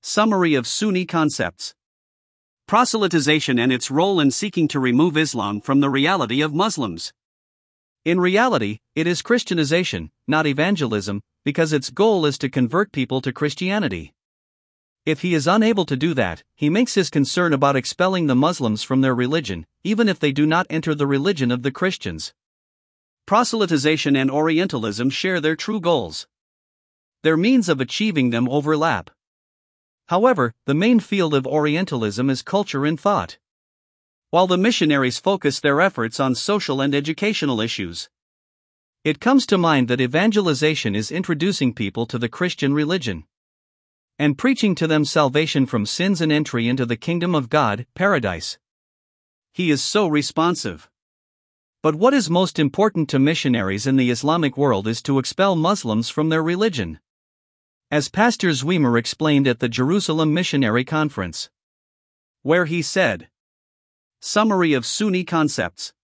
Summary of Sunni concepts. Proselytization and its role in seeking to remove Islam from the reality of Muslims. In reality, it is Christianization, not evangelism, because its goal is to convert people to Christianity. If he is unable to do that, he makes his concern about expelling the Muslims from their religion, even if they do not enter the religion of the Christians. Proselytization and Orientalism share their true goals. Their means of achieving them overlap. However, the main field of Orientalism is culture and thought, while the missionaries focus their efforts on social and educational issues. It comes to mind that evangelization is introducing people to the Christian religion and preaching to them salvation from sins and entry into the kingdom of God, paradise. He is so responsive. But what is most important to missionaries in the Islamic world is to expel Muslims from their religion. As Pastor Zweimer explained at the Jerusalem Missionary Conference, where he said, Summary of Sunni concepts.